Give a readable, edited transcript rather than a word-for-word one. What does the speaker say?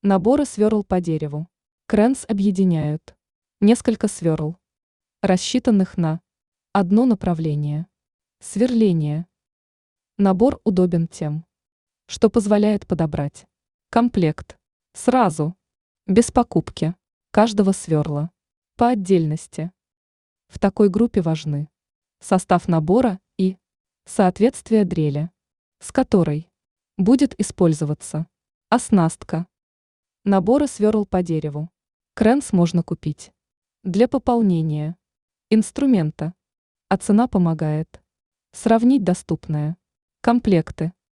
Наборы сверл по дереву. Кренс объединяют. Несколько сверл, рассчитанных на одно направление. Сверление. Набор удобен тем, что позволяет подобрать комплект сразу, без покупки каждого сверла, по отдельности. В такой группе важны состав набора и соответствие дрели, с которой будет использоваться оснастка. Наборы сверл по дереву. Кренс можно купить для пополнения инструмента, а цена помогает сравнить доступные комплекты.